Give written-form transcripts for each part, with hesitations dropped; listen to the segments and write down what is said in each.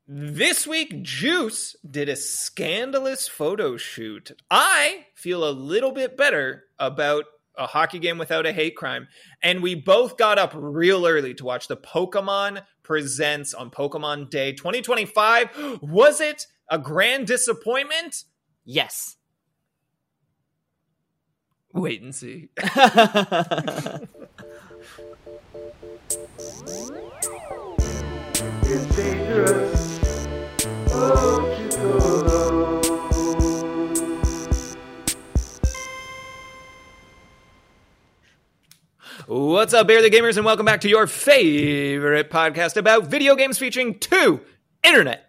This week, Juice did a scandalous photo shoot. I feel a little bit better about a hockey game without a hate crime. And we both got up real early to watch the Pokemon Presents on Pokemon Day 2025. Was it a grand disappointment? Yes. Wait and see. It's dangerous. Won't you go alone? What's up, Barely Gamers, and welcome back to your favorite podcast about video games featuring two internet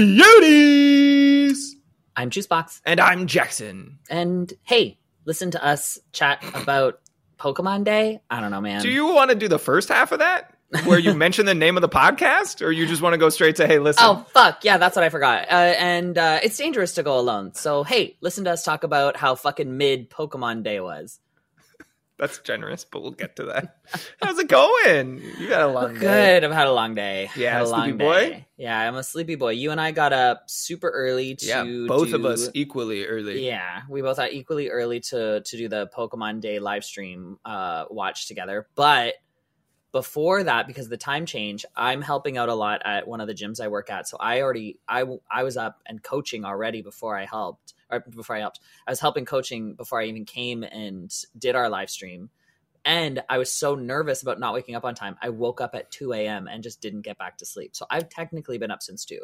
cuties. I'm Juicebox. And I'm Jackson. And hey, listen to us chat about Pokemon Day. I don't know, man. Do you want to do the first half of that? Where you mention the name of the podcast? Or you just want to go straight to, hey, listen? Oh, fuck. Yeah, that's what I forgot. And it's dangerous to go alone. So, hey, listen to us talk about how fucking mid Pokemon Day was. That's generous, but we'll get to that. How's it going? You got a long day. Good. I've had a long day. Yeah, had a sleepy long boy? day. Yeah, I'm a sleepy boy. You and I got up super early to both of us equally early. Yeah, we both got equally early to do the Pokemon Day live stream watch together. But before that, because of the time change, I'm helping out a lot at one of the gyms I work at. So I was up and coaching already before I helped. I was helping coaching before I even came and did our live stream. And I was so nervous about not waking up on time. I woke up at 2 a.m. and just didn't get back to sleep. So I've technically been up since 2.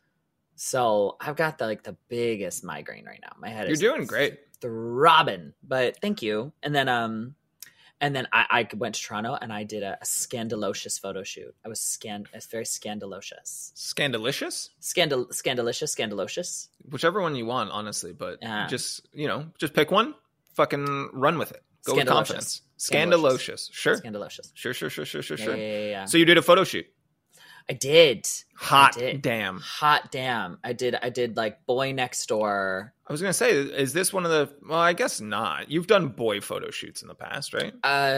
So I've got the biggest migraine right now. My head is You're doing great. throbbing, but thank you. And then I went to Toronto and I did a scandalocious photo shoot. It's very scandalocious. Scandalicious? Scandalocious. Whichever one you want, honestly. But just pick one. Fucking run with it. Go with confidence. Scandalocious. Sure. Scandalocious. Sure. Yeah. So you did a photo shoot. I did. Hot damn. I did like Boy Next Door. I was going to say, is this one of the... Well, I guess not. You've done boy photo shoots in the past, right?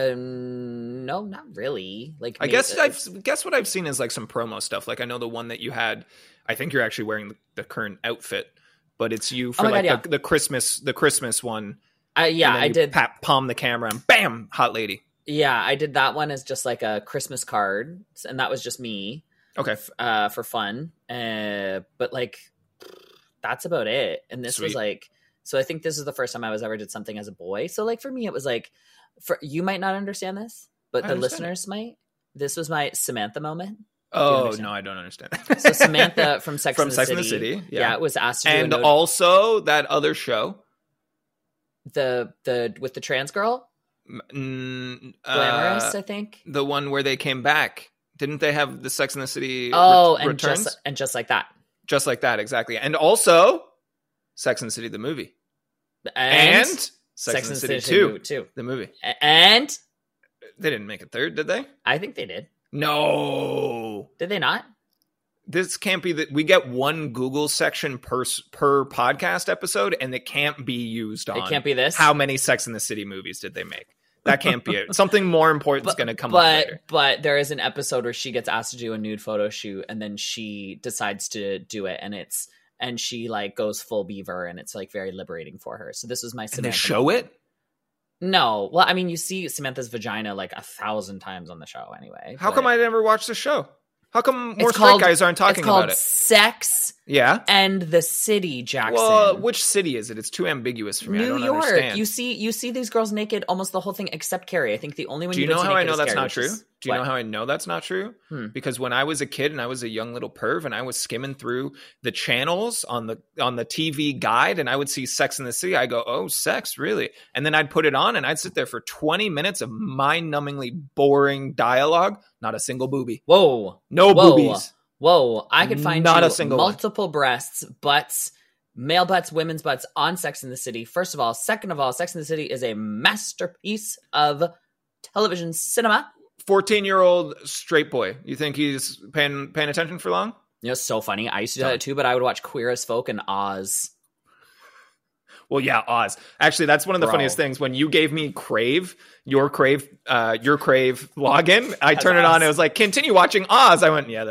No, not really. Like, I guess what I've seen is like some promo stuff. Like I know the one that you had, I think you're actually wearing the current outfit, but it's you for the Christmas one. I did. Palm the camera and bam, hot lady. Yeah, I did that one as just like a Christmas card, and that was just me. Okay. For fun. But like, that's about it. And this was like, so I think this is the first time I ever did something as a boy. So like for me, it was like, you might not understand this, but the listeners might. This was my Samantha moment. Oh, no, I don't understand. So Samantha from Sex and the City. Yeah, it was asked to do and also that other show. The with the trans girl? Glamorous, I think. The one where they came back. Didn't they have the Sex and the City returns? Just like that. Just like that, exactly. And also, Sex and the City, the movie. And Sex and the City 2, the movie. And? They didn't make a third, did they? I think they did. No. Did they not? This can't be that we get one Google section per podcast episode, and it can't be used on. It can't be this. How many Sex and the City movies did they make? That can't be it. Something more important is going to come up later. But there is an episode where she gets asked to do a nude photo shoot, and then she decides to do it, and she like goes full beaver, and it's like very liberating for her. So this was my Samantha. And they show it? No. Well, I mean, you see Samantha's vagina like 1,000 times on the show anyway. How come I never watched the show? How come more straight guys aren't talking about it? It's called Sex and the City, Jackson. Well, which city is it? It's too ambiguous for me. New I don't York. understand. You see these girls naked almost the whole thing except Carrie. I think the only one Do you know how I know that's not true? Do you What? know how I know that's not true? Because when I was a kid and I was a young little perv and I was skimming through the channels on the TV guide and I would see Sex and the City, I go, oh, sex, really? And then I'd put it on and I'd sit there for 20 minutes of mind-numbingly boring dialogue. Not a single boobie. Whoa. No boobies. Whoa. I could find Not a single multiple breasts, butts, male butts, women's butts on Sex and the City. First of all. Second of all, Sex and the City is a masterpiece of television cinema. 14-year-old straight boy. You think he's paying attention for long? You know, it's so funny. I used to do that too, but I would watch Queer as Folk and Oz. Well, yeah, Oz. Actually, that's one of the funniest things. When you gave me your Crave login, I turned it on. It was like, continue watching Oz. I went, yeah, that's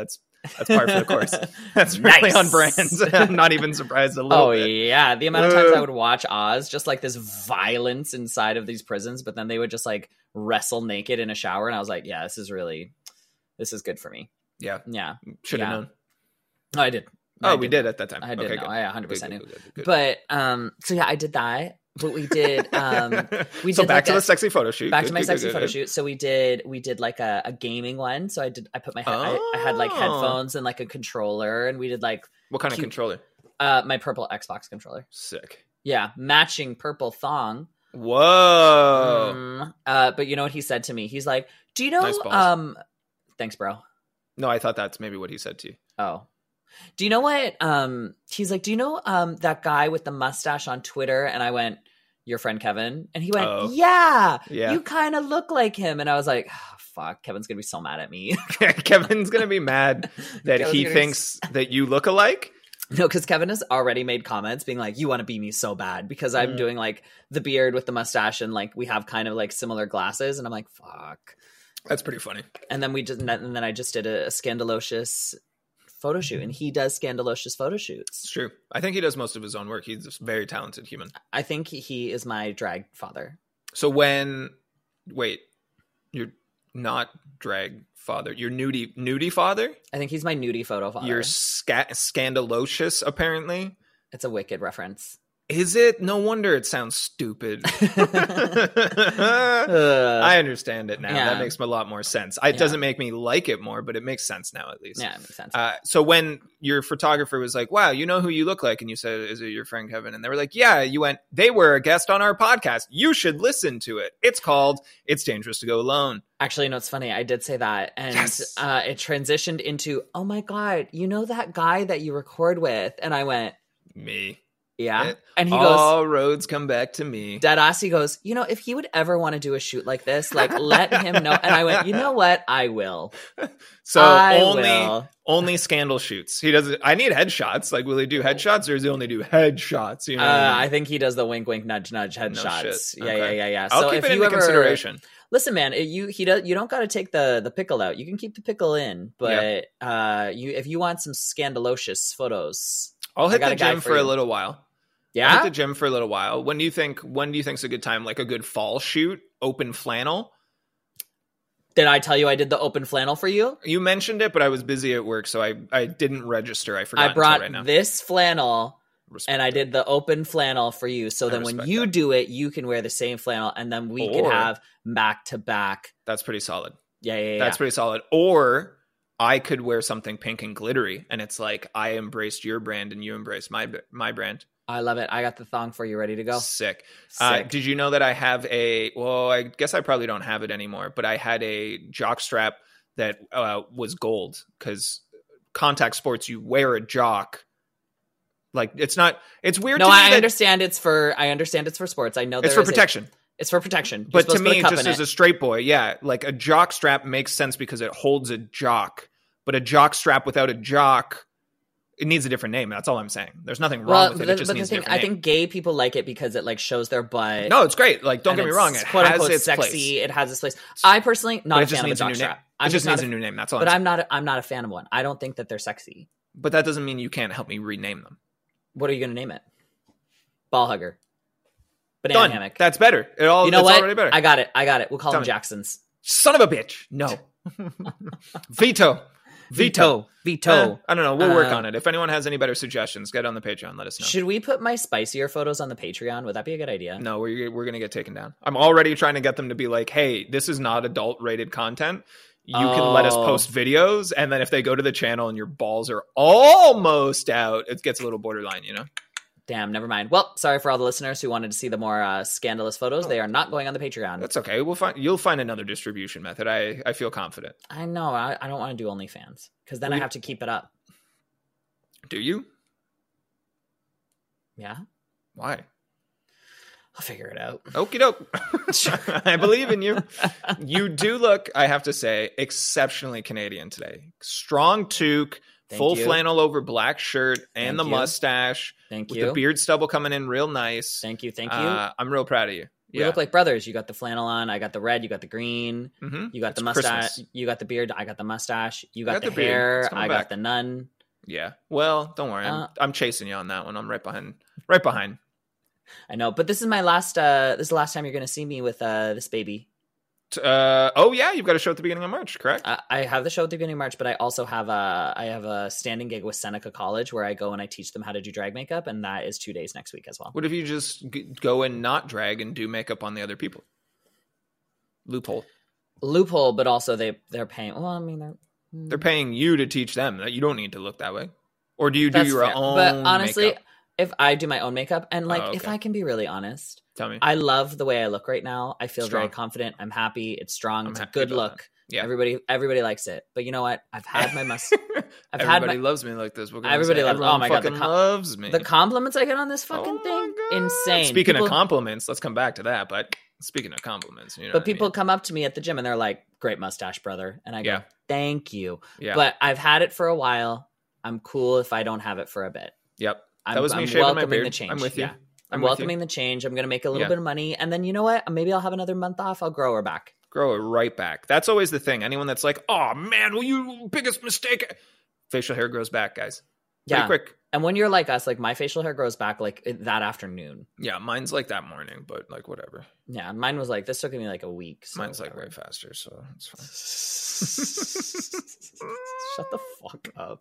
That's par for the course. That's really Nice. on brand. I'm not even surprised a little Oh bit. yeah, the amount of times I would watch Oz, just like this violence inside of these prisons, but then they would just like wrestle naked in a shower, and I was like, yeah, this is good for me. Yeah. Yeah, Should have Yeah. known. Oh, I did. Oh, I we did. did at that time. I did Okay, know. good. I 100% Good, knew. good, good, good. But so yeah, I did that. But we did we so did back like to a- the sexy photo shoot. back Good, to my good, sexy good, photo good. shoot. So we did like a gaming one. So I put my I had like Oh. headphones and like a controller, and we did like What kind of Cute. controller? my purple Xbox controller. Sick. Yeah, matching purple thong. Whoa. But you know what he said to me? He's like, "Do you know Nice balls. thanks, bro." No, I thought that's maybe what he said to you. Oh. Do you know what he's like, "Do you know that guy with the mustache on Twitter?" And I went, "Your friend Kevin?" And he went, Oh. "Yeah. Yeah. You kind of look like him." And I was like, oh, fuck, Kevin's going to be so mad at me. Kevin's gonna be mad that Kevin's he gonna be thinks that you look alike. No, because Kevin has already made comments being like, "You want to be me so bad," because I'm doing like the beard with the mustache, and like we have kind of like similar glasses, and I'm like, fuck. That's pretty funny. And then and then I just did a scandalocious photo shoot, and he does scandalocious photo It's shoots. true. I think he does most of his own work. He's a very talented human. I think he is my drag father. So wait, you're not drag father. You're nudie father. I think he's my nudie photo father. You're scandalocious. Apparently, It's a Wicked reference. is it? No wonder it sounds stupid. Uh, I understand it now. Yeah. That makes a lot more sense. It doesn't make me like it more, but it makes sense now at least. yeah, it makes sense. So when your photographer was like, "Wow, you know who you look like," and you said, "Is it your friend Kevin?" and they were like, "Yeah," you went, "They were a guest on our podcast. You should listen to it. It's called It's Dangerous to Go Alone." Actually, no, it's funny. I did say that, and Yes. it transitioned into, "Oh my god, you know that guy that you record with?" And I went, Me. "Yeah." It- And he goes, all roads come back to me. deadass, he goes, "You know, if he would ever want to do a shoot like this, like let him know." And I went, "You know what? I will. So I only will." only scandal shoots. He doesn't. I need headshots. Like, will he do headshots, or does he only do headshots? You know, what I mean? I think he does the wink, wink, nudge, nudge headshots. shit. Yeah, Okay. yeah. I'll So keep if it you into ever consideration. listen, man, you don't got to take the pickle out. You can keep the pickle in, but if you want some scandalocious photos, I'll hit got the a guy gym for for a you. little while. I'll yeah, hit the gym for a little while. When do you think's a good time? Like a good fall shoot, open flannel? did I tell you I did the open flannel for you? You mentioned it, but I was busy at work, so I didn't register. I forgot I until brought right now. this flannel. Respect And I it. did the open flannel for you. So I then when respect you that. do it, you can wear the same flannel, and then we could Or- have back to back. That's pretty solid. Yeah. That's pretty solid. Or I could wear something pink and glittery, and it's like I embraced your brand and you embraced my brand. I love it. I got the thong for you, ready to go. Sick. Sick. Did you know that I have I guess I probably don't have it anymore, but I had a jock strap that was gold, because contact sports, you wear a jock. Like, it's weird No, to me I that understand it's for sports. I know it's there is is protection. It's for protection. You're But to supposed put a me, cup just in as it. a straight boy, yeah, like a jock strap makes sense because it holds a jock. But a jock strap without a jock, it needs a different name. That's all I'm saying. There's nothing wrong with it. It just needs a different I name. think gay people like it because it like shows their butt. No, it's great. Like, don't and get me it's wrong. It quote has unquote its sexy. place. It has its place. I personally But not it a just fan of needs a a jock new name. strap. It just needs a new name. That's all. But I'm saying. I'm not a fan of one. I don't think that they're sexy. But that doesn't mean you can't help me rename them. What are you going to name it? Ball hugger. Banana Done. hammock. That's better. You know You know it's what? already better. I got it. We'll call Tell them me. Jacksons. Son of a bitch. No. Veto. Veto. I don't know. We'll work Uh, on it. If anyone has any better suggestions, get on the Patreon. Let us know. Should we put my spicier photos on the Patreon? Would that be a good idea? No, we're going to get taken down. I'm already trying to get them to be like, hey, this is not adult rated content. You can let us Oh. post videos. And then if they go to the channel and your balls are almost out, it gets a little borderline, you know? Damn, never mind. Well, sorry for all the listeners who wanted to see the more scandalous photos. They are not going on the Patreon. That's okay. You'll find another distribution method. I feel confident. I know. I don't want to do OnlyFans because then I have to keep it up. Do you? Yeah, Why? I'll figure it out. Okie doke. I believe in you. You do look, I have to say, exceptionally Canadian today. Strong toque, Thank full you. flannel over black shirt, and Thank the you. mustache. Thank With you. the beard stubble coming in real nice. Thank you. I'm real proud of you. We look like brothers. You got the flannel on. I got the red. You got the green. Mm-hmm. You got It's the mustache. Christmas. You got the beard. I got the mustache. You got the beard. hair. It's coming I back. got the nun. Yeah. Well, don't worry. I'm chasing you on that one. I'm right behind. Right behind. I know, but this is my last. This is the last time you're going to see me with this baby. Oh yeah, you've got a show at the beginning of March, correct? I have the show at the beginning of March, but I also have a standing gig with Seneca College where I go and I teach them how to do drag makeup, and that is 2 days next week as well. What if you just go and not drag and do makeup on the other people? Loophole. But also they're paying. Well, I mean They're paying you to teach them. You don't need to look that way. Or do you do that's your fair. own? But honestly, makeup? if I do my own makeup, and like if okay. I can be really honest, Tell me. I love the way I look right now. I feel Strong. very confident. I'm happy. It's strong. I'm It's a happy good about look. Yeah. Everybody likes it. But you know what? I've had my Everybody loves me like this. Everybody loves. Oh my god, loves me. the compliments I get on this fucking Oh thing, my God. insane. Speaking People- of compliments, let's come back to that. But speaking of compliments, you know, but people come up to me at the gym and they're like, "Great mustache, brother," and I go, Yeah. "Thank you." Yeah. But I've had it for a while. I'm cool if I don't have it for a bit. Yep. I'm, That was me I'm shaving my welcoming beard. the change. I'm with you. Yeah. I'm I'm with welcoming the change. I'm going to make a little bit of money, and then you know what? Maybe I'll have another month off. I'll grow her back. Grow it right back. That's always the thing. Anyone that's like, "Oh man, well, you biggest mistake." Facial hair grows back, guys. Pretty Yeah. quick. And when you're like us, like my facial hair grows back like that afternoon. Yeah, mine's like that morning, but like whatever. Yeah, mine was like this took me like a week. So Mine's like whatever. way faster, so it's fine. Shut the fuck up.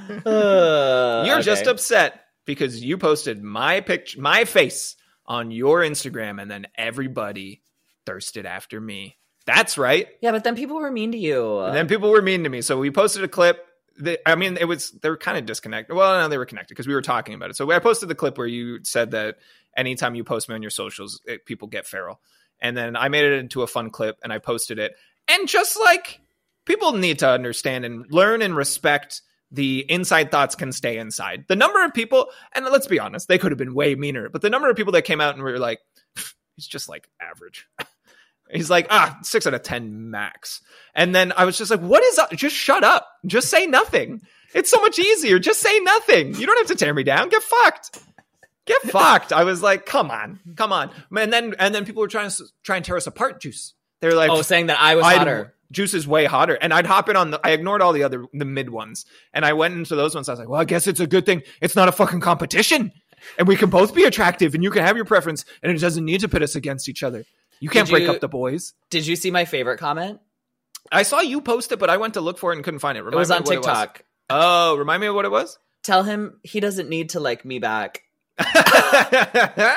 You're just okay. upset because you posted my picture, my face on your Instagram, and then everybody thirsted after me. That's right. Yeah, but then people were mean to you. And then people were mean to me. So we posted a clip. They were kind of disconnected. Well, no, they were connected because we were talking about it. So I posted the clip where you said that anytime you post me on your socials, people get feral. And then I made it into a fun clip and I posted it. And just like people need to understand and learn and respect the inside thoughts can stay inside. The number of people, and let's be honest, they could have been way meaner, but the number of people that came out and were like, he's just like average. He's like, 6 out of 10 max. And then I was just like, what is up? Just shut up. Just say nothing. It's so much easier. Just say nothing. You don't have to tear me down. Get fucked. Get fucked. I was like, come on. And then people were trying and tear us apart, Juice. They're like, saying that I was hotter. Juice is way hotter. And I'd hop in I ignored all the mid ones. And I went into those ones. I was like, well, I guess it's a good thing. It's not a fucking competition. And we can both be attractive and you can have your preference and it doesn't need to pit us against each other. You can't break up the boys. Did you see my favorite comment? I saw you post it, but I went to look for it and couldn't find it. It was on me what TikTok. Remind me of what it was? Tell him he doesn't need to like me back. That's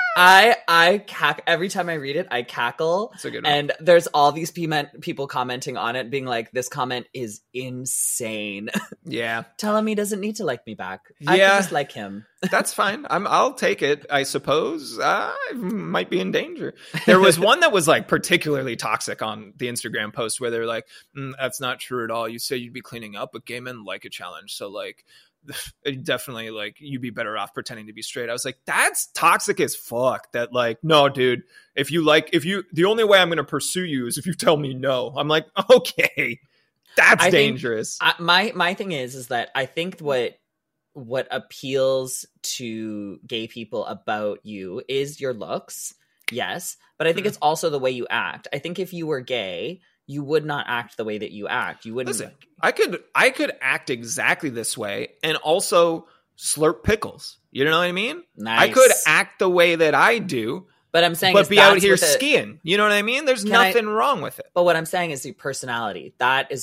I every time I read it, I cackle. a good one. And there's all these people commenting on it, being like, "This comment is insane." Yeah, Tell him he doesn't need to like me back. I Yeah. can just like him. that's fine. I'll take it. I suppose I might be in danger. There was one that was like particularly toxic on the Instagram post where they're like, "That's not true at all. You say you'd be cleaning up, but gay men like a challenge. So like." Definitely like you'd be better off pretending to be straight. I was like, that's toxic as fuck. That like, no, dude, the only way I'm going to pursue you is if you tell me no. I'm like, okay, that's I think- dangerous. My thing is that I think what appeals to gay people about you is your looks, yes, but I think it's also the way you act. I think if you were gay, you would not act the way that you act. You wouldn't. Listen, I could act exactly this way and also slurp pickles. You know what I mean? Nice. I could act the way that I do, but I'm saying, but is be out that's here with it. skiing. You know what I mean? There's Can I- nothing wrong with it. But what I'm saying is the personality. That's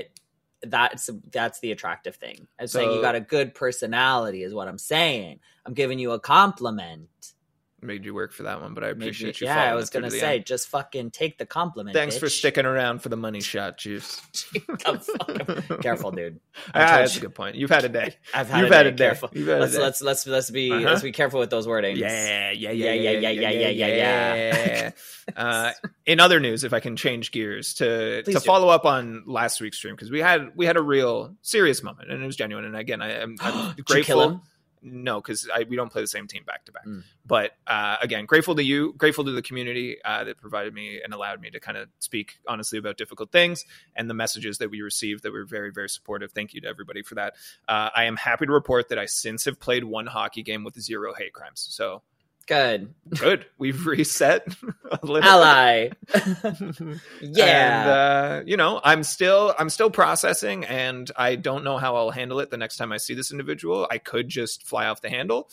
the attractive thing. I'm saying you So- got a good personality is what I'm saying. I'm giving you a compliment. Made you work for that one, but I Maybe- appreciate you. yeah, following I was it through gonna to the say, end. just fucking take the compliment. Thanks for bitch. sticking around for the money shot, Juice. Oh, fuck. Careful, dude. I Ah, told that's a you. good point. You've had a day. I've had You've a had day. a day. Careful. You've had a day. Let's be careful with those wordings. Yeah. In other news, if I can change gears to Please do. follow up on last week's stream, because we had a real serious moment and it was genuine. And again, I'm Did you grateful. kill him? No, because we don't play the same team back to back. Mm. But again, grateful to you, grateful to the community that provided me and allowed me to kind of speak honestly about difficult things and the messages that we received that were very, very supportive. Thank you to everybody for that. I am happy to report that I since have played one hockey game with 0 hate crimes. So Good. Good. We've reset a little. Ally. Yeah. And, I'm still processing, and I don't know how I'll handle it the next time I see this individual. I could just fly off the handle,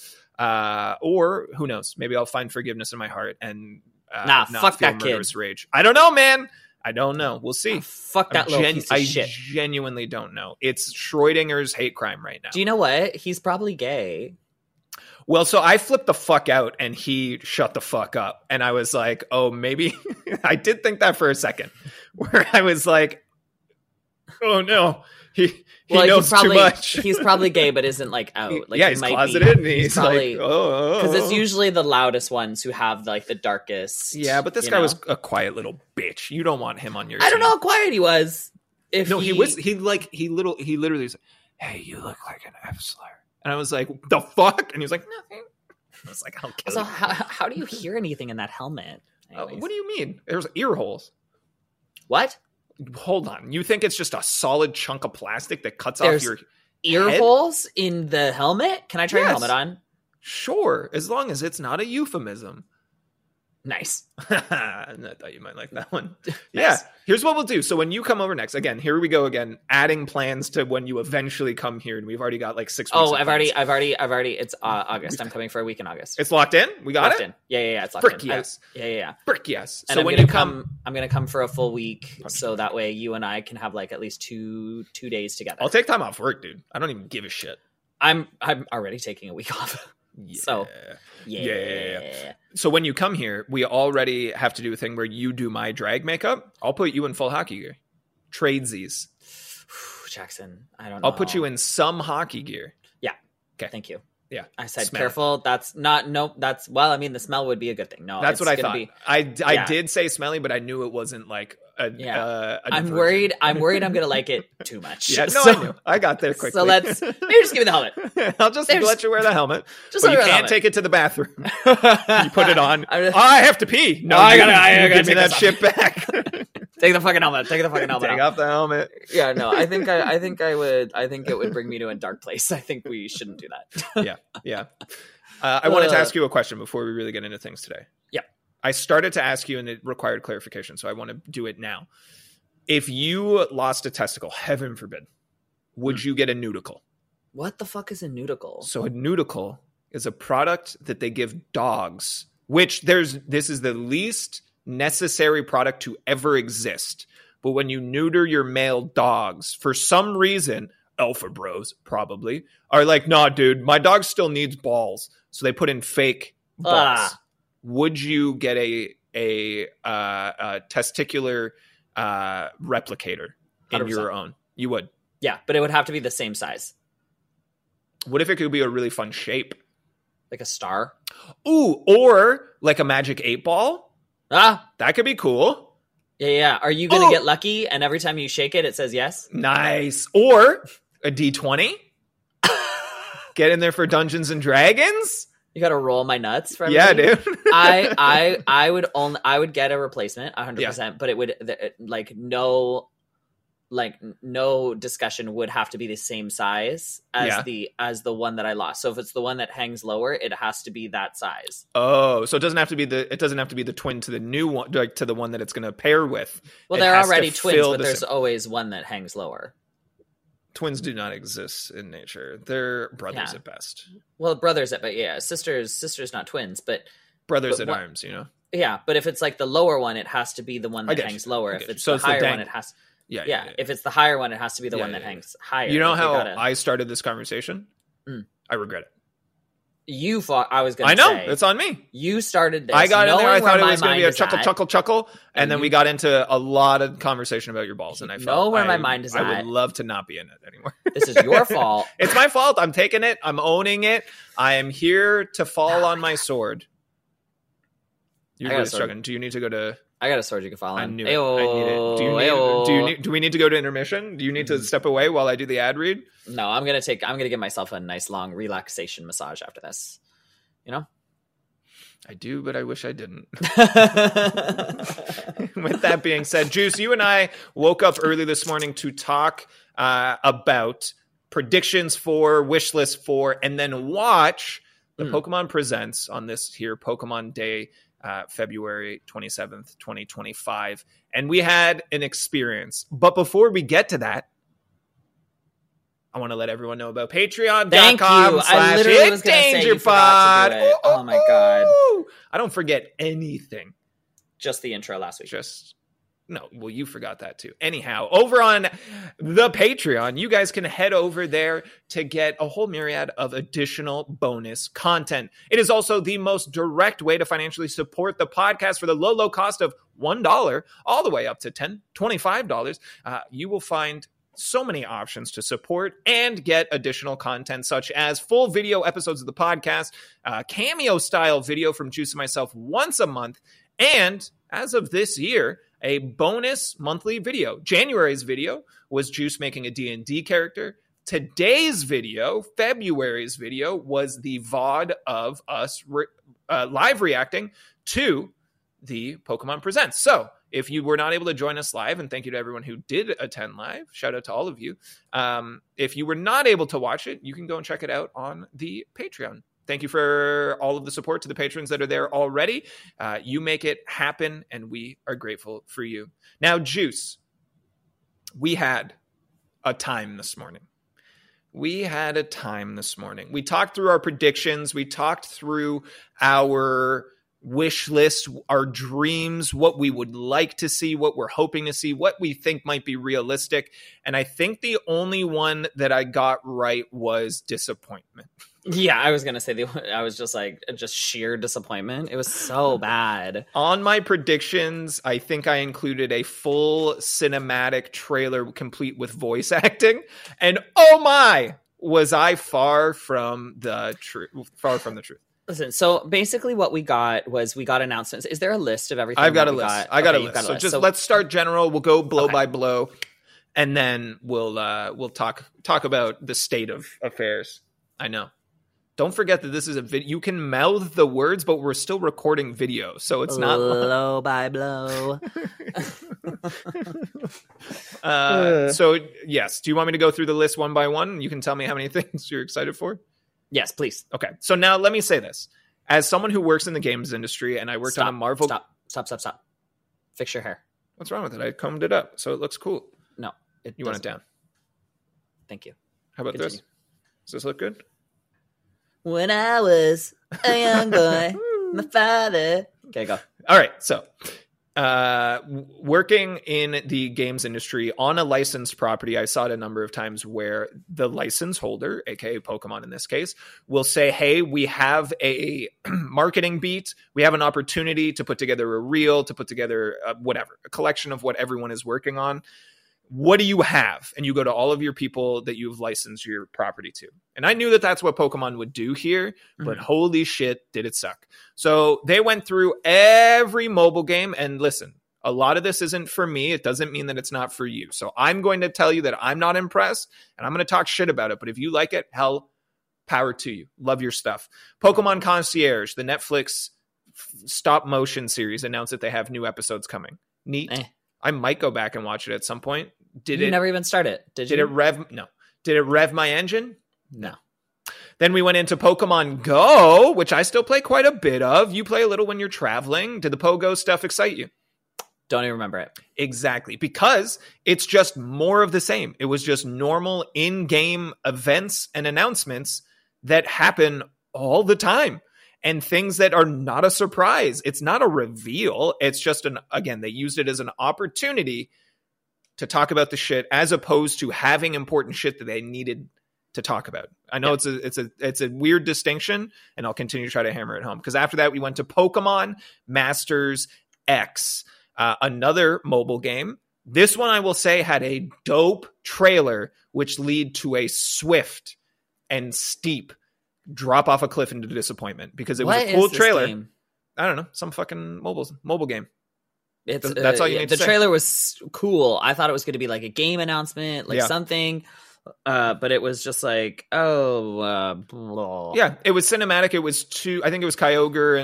or who knows? Maybe I'll find forgiveness in my heart and Nah, not fuck feel that kid. murderous rage. I don't know, man. I don't know. We'll see. Fuck that little piece of I shit. genuinely don't know. It's Schrodinger's hate crime right now. Do you know what? He's probably gay. Well, so I flipped the fuck out and he shut the fuck up. And I was like, oh, maybe I did think that for a second, where I was like, oh no, he knows too much. He's probably gay, but isn't like out. Like, yeah, he he's might closeted, and He's he's probably, like, oh, because it's usually the loudest ones who have like the darkest. yeah, but this guy was a quiet little bitch. You don't want him on your I don't team. know how quiet he was. If No, he literally was, hey, you look like an F slur. And I was like, the fuck? And he was like, nothing. I was like, I'll kill So you. how do you hear anything in that helmet? What do you mean? There's ear holes. What? Hold on. You think it's just a solid chunk of plastic that cuts There's off your ear head? holes in the helmet? Can I try your Yes. helmet on? Sure, as long as it's not a euphemism. Nice. I thought you might like that one. Yeah, here's what we'll do. So when you come over next, again, here we go again, adding plans to when you eventually come here, and we've already got like 6 weeks. Oh, of I've plans. already. It's August. I'm coming for a week in August. It's locked in. We got locked it. in. Yeah. It's locked Frick in. yes. Yeah. Frick yes. And So I'm when gonna you come, I'm gonna come for a full week, so that way you and I can have like at least two days together. I'll take time off work, dude. I don't even give a shit. I'm already taking a week off. Yeah. So, Yeah. So when you come here, we already have to do a thing where you do my drag makeup. I'll put you in full hockey gear. Tradesies. Jackson, I don't know. I'll put you in some hockey gear. Thank you. Yeah. I said Smell. careful. That's not I mean, the smell would be a good thing. No, That's what I it's thought. gonna I did say smelly, but I knew it wasn't like a I'm diversion. worried. I'm gonna like it too much. Yeah, no, So- I knew. I got there quickly. So maybe just give me the helmet. I'll just There's- let you wear the helmet. Just But let you me wear the can't helmet. take it to the bathroom. You put it on. I have to pee. No, I you- gotta you give me take that this shit back. Take the fucking helmet. Take the fucking helmet. Take off. off the helmet. Yeah, no, I think it would bring me to a dark place. I think we shouldn't do that. Yeah. I wanted to ask you a question before we really get into things today. Yeah. I started to ask you and it required clarification, so I want to do it now. If you lost a testicle, heaven forbid, would you get a nudicle? What the fuck is a nudicle? So a nudicle is a product that they give dogs, which this is the least necessary product to ever exist. But when you neuter your male dogs, for some reason, alpha bros probably are like, nah, dude, my dog still needs balls. So they put in fake balls. Would you get a testicular replicator in 100%. your own? You would. Yeah, but it would have to be the same size, What if it could be a really fun shape? like a star. Ooh, or like a magic 8-ball. That could be cool. Yeah. Are you gonna Oh! get lucky? And every time you shake it, it says yes. Nice. Or a D20. Get in there for Dungeons and Dragons. You got to roll my nuts for Yeah, everything? dude. I would get a replacement 100%, but it would no discussion would have to be the same size as the one that I lost. So if it's the one that hangs lower, it has to be that size. Oh, so it doesn't have to be the twin to the new one, like to the one that it's going to pair with. Well, It they're has to already twins, fill but the there's same- always one that hangs lower. Twins do not exist in nature. They're brothers Yeah. at best. Well, brothers, but yeah, sisters not twins, but Brothers But at what- arms, you know. yeah, but if it's like the lower one, it has to be the one I that get hangs you. lower. I If get you. it's So the it's the higher dang- one, it has. Yeah. Yeah, if it's the higher one, it has to be the one that yeah. hangs higher. You know Like, they how gotta- I started this conversation? Mm. I regret it. you thought I was going to I know. say. It's on me. You started this. I got in there. I knowing thought it where was my going to be a mind is chuckle, at. chuckle, chuckle. And then you- we got into a lot of conversation about your balls. And I know felt where my mind is I at. would love to not be in it anymore. This is your fault. It's my fault. I'm taking it. I'm owning it. I am here to fall on my sword. You're I got really a sword. struggling. Do you need to go to... I got a sword you can follow. I knew it. I need it. Do we need to go to intermission? Do you need to step away while I do the ad read? No, I'm gonna give myself a nice long relaxation massage after this. You know. I do, but I wish I didn't. With that being said, Juice, you and I woke up early this morning to talk about predictions for, wish list for, and then watch The Pokemon Presents on this here Pokemon Day, February 27th, 2025. And we had an experience. But before we get to that, I want to let everyone know about Patreon.com. Thank you. I literally was going to say you forgot to do it. Oh my God. I don't forget anything. Just the intro last week. No, well, you forgot that too. Anyhow, over on the Patreon, you guys can head over there to get a whole myriad of additional bonus content. It is also the most direct way to financially support the podcast for the low cost of $1 all the way up to $10, $25. You will find so many options to support and get additional content, such as full video episodes of the podcast, cameo style video from Juice and myself once a month, and as of this year, a bonus monthly video. January's video was Juice making a D&D character. Today's video, February's video, was the VOD of us live reacting to the Pokemon Presents. So if you were not able to join us live, and thank you to everyone who did attend live, shout out to all of you. If you were not able to watch it, you can go and check it out on the Patreon. Thank you for all of the support to the patrons that are there already. You make it happen, and we are grateful for you. Now, Juice, we had a time this morning. We talked through our predictions. We talked through our wish list, our dreams, what we would like to see, what we're hoping to see, what we think might be realistic. And I think the only one that I got right was disappointment. Yeah, I was going to say, I was just sheer disappointment. It was so bad. On my predictions, I think I included a full cinematic trailer complete with voice acting. And oh my, was I far from the truth. Listen, so basically what we got was announcements. Is there a list of everything? I've got a list. I got a list. So let's start general. We'll go blow by blow, and then we'll talk about the state of affairs. I know. Don't forget that this is a video. You can mouth the words, but we're still recording video, so it's not blow by blow. So yes, do you want me to go through the list one by one? You can tell me how many things you're excited for. Yes, please. Okay, so now let me say this. As someone who works in the games industry, and I worked on a Marvel... Stop. Fix your hair. What's wrong with it? I combed it up, so it looks cool. No. You want it down? Thank you. How about this? Does this look good? When I was a young boy, my father... Okay, go. All right, so... working in the games industry on a licensed property, I saw it a number of times where the license holder, aka Pokemon in this case, will say, hey, we have a marketing beat, we have an opportunity to put together a reel, to put together a collection of what everyone is working on. What do you have? And you go to all of your people that you've licensed your property to. And I knew that that's what Pokemon would do here, but holy shit, did it suck. So they went through every mobile game, and listen, a lot of this isn't for me. It doesn't mean that it's not for you. So I'm going to tell you that I'm not impressed, and I'm going to talk shit about it. But if you like it, hell, power to you. Love your stuff. Pokemon Concierge, the Netflix stop motion series, announced that they have new episodes coming. Neat. I might go back and watch it at some point. You never even started, did you? Did it rev? No. Did it rev my engine? No. Then we went into Pokemon Go, which I still play quite a bit of. You play a little when you're traveling. Did the Pogo stuff excite you? Don't even remember it. Exactly. Because it's just more of the same. It was just normal in-game events and announcements that happen all the time. And things that are not a surprise. It's not a reveal. It's just they used it as an opportunity to talk about the shit as opposed to having important shit that they needed to talk about. I know it's a weird distinction, and I'll continue to try to hammer it home. Because after that, we went to Pokemon Masters X, another mobile game. This one, I will say, had a dope trailer, which lead to a swift and steep drop off a cliff into disappointment because it was a cool trailer. Game? I don't know, some fucking mobile game. That's all you need to say. The trailer was cool. I thought it was going to be like a game announcement, something, but it was just like, blah. Yeah, it was cinematic. It was I think it was Kyogre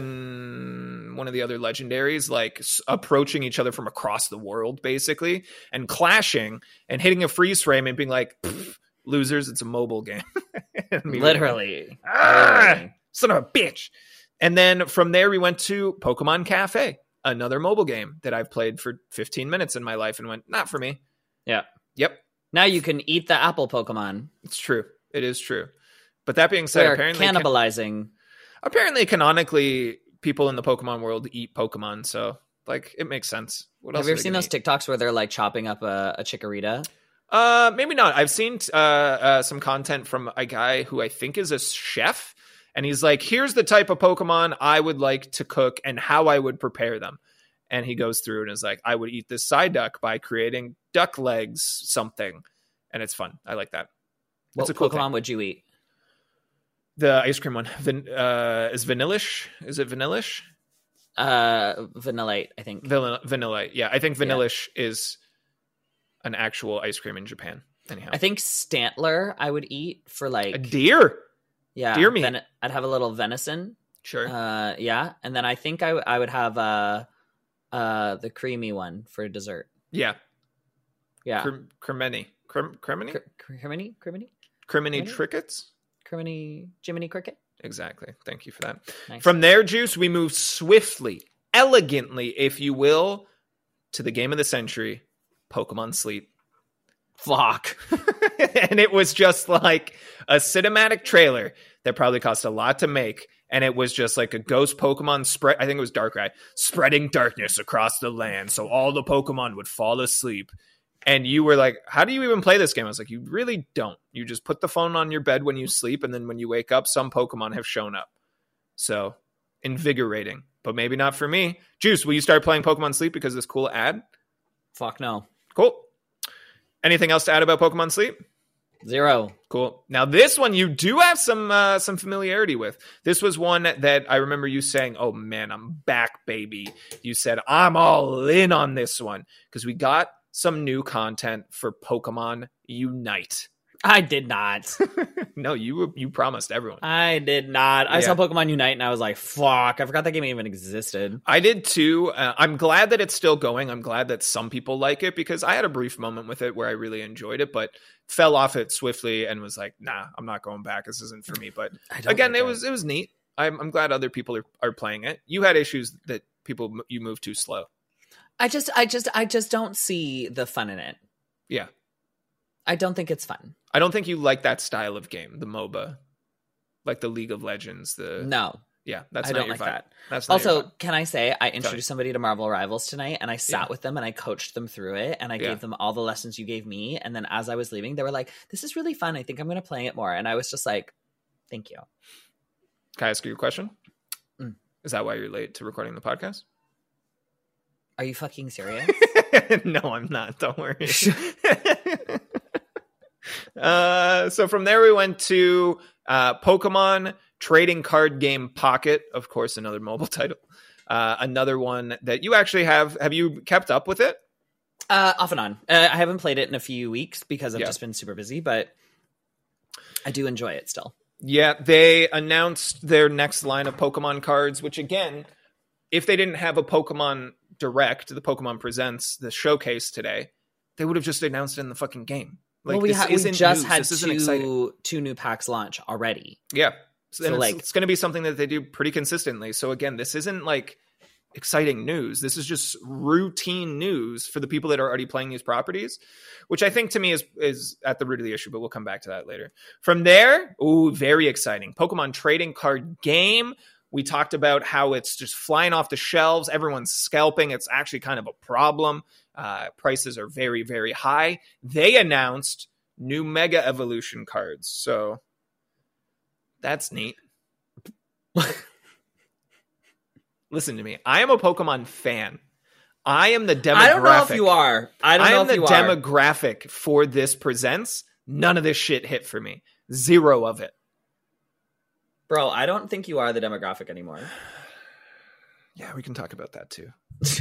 and one of the other legendaries like approaching each other from across the world, basically, and clashing and hitting a freeze frame and being like, losers, it's a mobile game. Literally. son of a bitch. And then from there, we went to Pokemon Cafe, another mobile game that I've played for 15 minutes in my life and went, not for me. Yeah. Yep. Now you can eat the apple Pokemon. It's true. It is true. But that being said, They're apparently cannibalizing. apparently canonically people in the Pokemon world eat Pokemon. So like it makes sense. What else Have you are ever they seen gonna those TikToks where they're like chopping up a chikorita? Maybe not. I've seen some content from a guy who I think is a chef, and he's like, here's the type of Pokemon I would like to cook and how I would prepare them. And he goes through and is like, I would eat this Psyduck by creating duck legs something. And it's fun. I like that. What It's a cool Pokemon thing. would you eat? The ice cream one. Is Vanillish? Is it Vanillish? Vanillite, I think. Vanilla. Yeah, I think Vanillish is an actual ice cream in Japan. Anyhow. I think Stantler I would eat for like A deer. yeah, deer meat. I'd have a little venison. Sure. Yeah, and then I think I would have the creamy one for dessert. Yeah. Yeah, Cremini. Cremini? Criminy, Crimini Crimini? Trickets? Jiminy Cricket. Exactly. Thank you for that. Nice. From there, Juice, we move swiftly, elegantly, if you will, to the game of the century, Pokemon Sleep. Fuck. And it was just like a cinematic trailer that probably cost a lot to make. And it was just like a ghost Pokemon spread. I think it was Darkrai spreading darkness across the land. So all the Pokemon would fall asleep. And you were like, how do you even play this game? I was like, you really don't. You just put the phone on your bed when you sleep. And then when you wake up, some Pokemon have shown up. So invigorating, but maybe not for me. Juice, will you start playing Pokemon Sleep because of this cool ad? Fuck no. Cool. Anything else to add about Pokemon Sleep? 0. Cool. Now this one you do have some familiarity with. This was one that I remember you saying, "Oh man, I'm back, baby." You said, "I'm all in on this one" because we got some new content for Pokemon Unite. I did not. No, you promised everyone. I did not. I Yeah. saw Pokemon Unite and I was like, fuck. I forgot that game even existed. I did too. I'm glad that it's still going. I'm glad that some people like it because I had a brief moment with it where I really enjoyed it, but fell off it swiftly and was like, nah, I'm not going back. This isn't for me. But again, it was neat. I'm glad other people are playing it. You had issues that you moved too slow. I just don't see the fun in it. Yeah. I don't think it's fun. I don't think you like that style of game, the MOBA, like the League of Legends. No, Yeah, that's I not don't your like vibe. that. That's not your Also, vibe. can I say I introduced somebody to Marvel Rivals tonight, and I sat Yeah. with them and I coached them through it, and I Yeah. gave them all the lessons you gave me. And then as I was leaving, they were like, "This is really fun. I think I'm going to play it more." And I was just like, "Thank you." Can I ask you a question? Mm. Is that why you're late to recording the podcast? Are you fucking serious? No, I'm not. Don't worry. So from there we went to Pokemon Trading Card Game Pocket, of course, another mobile title. Another one that you actually have. Have you kept up with it? Off and on. I haven't played it in a few weeks because I've Yeah. just been super busy, but I do enjoy it still. Yeah, they announced their next line of Pokemon cards, which again, if they didn't have a Pokemon Direct, the Pokemon Presents, the showcase today, they would have just announced it in the fucking game. Like, well, we this isn't just news. had This isn't exciting. two new packs launch already. Yeah. So, And like- it's going to be something that they do pretty consistently. So again, this isn't like exciting news. This is just routine news for the people that are already playing these properties, which I think to me is at the root of the issue, but we'll come back to that later. From there, very exciting. Pokemon Trading Card Game. We talked about how it's just flying off the shelves. Everyone's scalping. It's actually kind of a problem. Prices are very, very high. They announced new Mega Evolution cards. So that's neat. Listen to me. I am a Pokemon fan. I am the demographic. I don't know if you are. I don't know am if the you are. demographic for this presents. None of this shit hit for me. 0 of it. Bro, I don't think you are the demographic anymore. Yeah, we can talk about that too.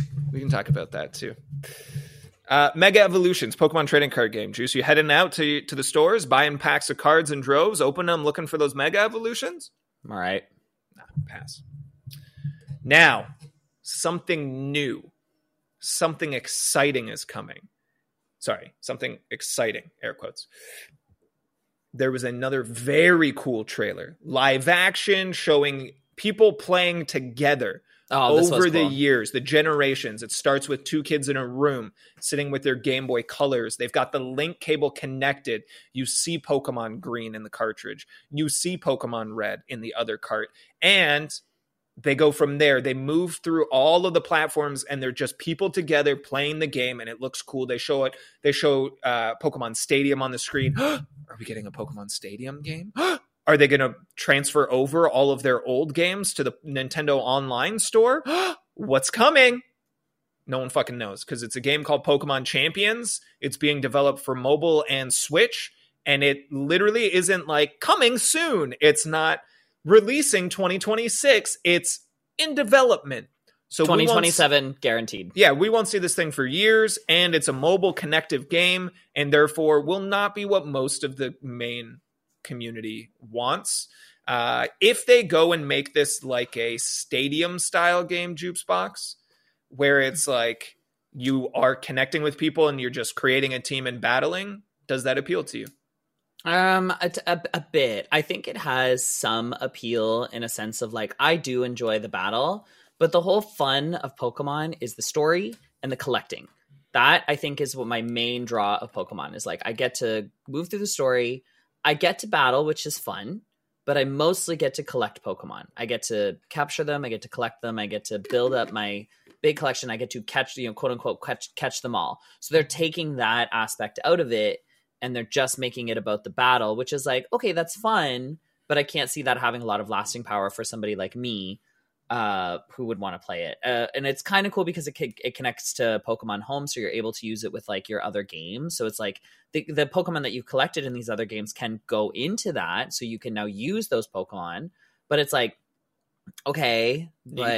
Mega Evolutions, Pokemon Trading Card Game. Juice, you heading out to the stores, buying packs of cards in droves, opening them, looking for those Mega Evolutions? All right. Nah, pass. Now, something new, something exciting is coming. Sorry, something exciting, air quotes. there was another very cool trailer, live action, showing people playing together over the years, the generations. It starts with two kids in a room sitting with their Game Boy Colors. They've got the link cable connected. You see Pokemon Green in the cartridge. You see Pokemon Red in the other cart. And they go from there. They move through all of the platforms, and they're just people together playing the game, and it looks cool. They show it. They show Pokemon Stadium on the screen. Are we getting a Pokemon Stadium game? Are they going to transfer over all of their old games to the Nintendo Online store? What's coming? No one fucking knows, because it's a game called Pokemon Champions. It's being developed for mobile and Switch, and it literally isn't like coming soon. It's not releasing 2026. It's in development. So 2027 guaranteed. Yeah, we won't see this thing for years, and it's a mobile connective game, and therefore will not be what most of the main community wants. If they go and make this like a stadium style game, Jukebox, where it's like you are connecting with people and you're just creating a team and battling, does that appeal to you? A bit. I think it has some appeal in a sense of like, I do enjoy the battle, but the whole fun of Pokemon is the story and the collecting. That I think is what my main draw of Pokemon is. Like, I get to move through the story, I get to battle, which is fun, but I mostly get to collect Pokemon. I get to capture them, I get to collect them, I get to build up my big collection, I get to catch, quote unquote, catch them all. So they're taking that aspect out of it, and they're just making it about the battle, which is like, okay, that's fun, but I can't see that having a lot of lasting power for somebody like me who would want to play it. And it's kind of cool because it connects to Pokemon Home, so you're able to use it with like your other games. So it's like the Pokemon that you've collected in these other games can go into that, so you can now use those Pokemon. But it's like, okay,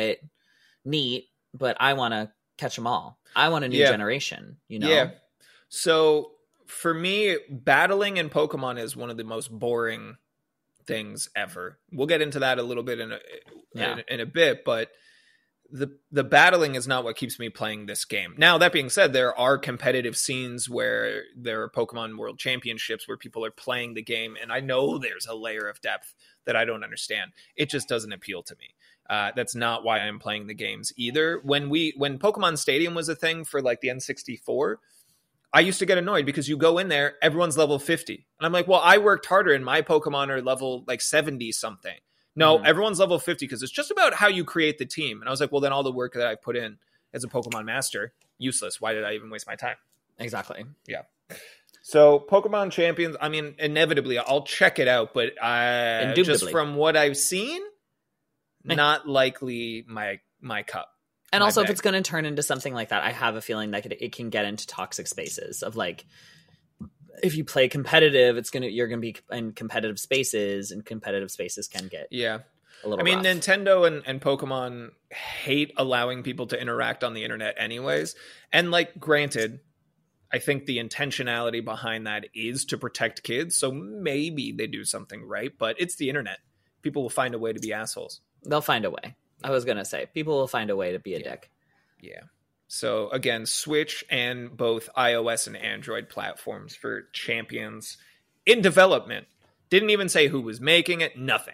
neat, but I want to catch them all. I want a new generation, Yeah. So for me, battling in Pokemon is one of the most boring things ever. We'll get into that a little bit in a bit, but the battling is not what keeps me playing this game. Now, that being said, there are competitive scenes where there are Pokemon World Championships where people are playing the game, and I know there's a layer of depth that I don't understand. It just doesn't appeal to me. That's not why I'm playing the games either. When Pokemon Stadium was a thing for like the N64, I used to get annoyed because you go in there, everyone's level 50. And I'm like, well, I worked harder and my Pokemon are level like 70 something. No, everyone's level 50 because it's just about how you create the team. And I was like, well, then all the work that I put in as a Pokemon master, useless. Why did I even waste my time? Exactly. Yeah. So Pokemon Champions, I mean, inevitably, I'll check it out. But just from what I've seen, not likely my cup. And also, if it's going to turn into something like that, I have a feeling that it can get into toxic spaces of like, if you play competitive, you're going to be in competitive spaces, and competitive spaces can get a little rough. Nintendo and Pokemon hate allowing people to interact on the internet anyways. And like, granted, I think the intentionality behind that is to protect kids. So maybe they do something right, but it's the internet. People will find a way to be assholes. They'll find a way. I was going to say, people will find a way to be a dick. Yeah. So again, Switch and both iOS and Android platforms for Champions in development. Didn't even say who was making it, nothing.